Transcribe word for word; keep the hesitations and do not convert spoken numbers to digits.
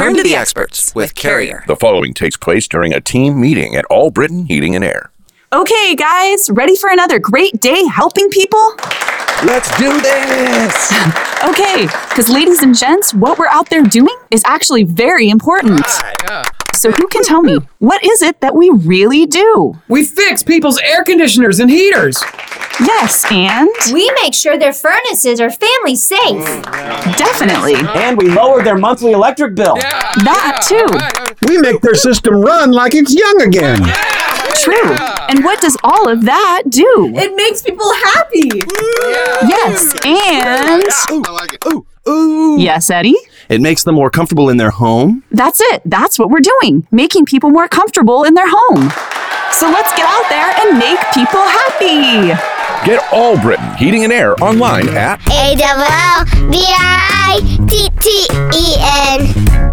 Turn to the experts with Carrier. The following takes place during a team meeting at All Britain Heating and Air. Okay, guys, ready for another great day helping people? Let's do this! Okay, because ladies and gents, what we're out there doing is actually very important. So who can tell me, what is it that we really do? We fix people's air conditioners and heaters. Yes, and? We make sure their furnaces are family safe. Definitely. And we lower their monthly electric bill. Yeah, That yeah, too. right. We make their system run like it's young again. True. And what does all of that do? It makes people happy. Yes, and? Ooh, I like it. Ooh, ooh. Yes, Eddie? It makes them more comfortable in their home. That's it. That's what we're doing. Making people more comfortable in their home. So let's get out there and make people happy. Get All Britain Heating and Air online at A L L B R I T T E N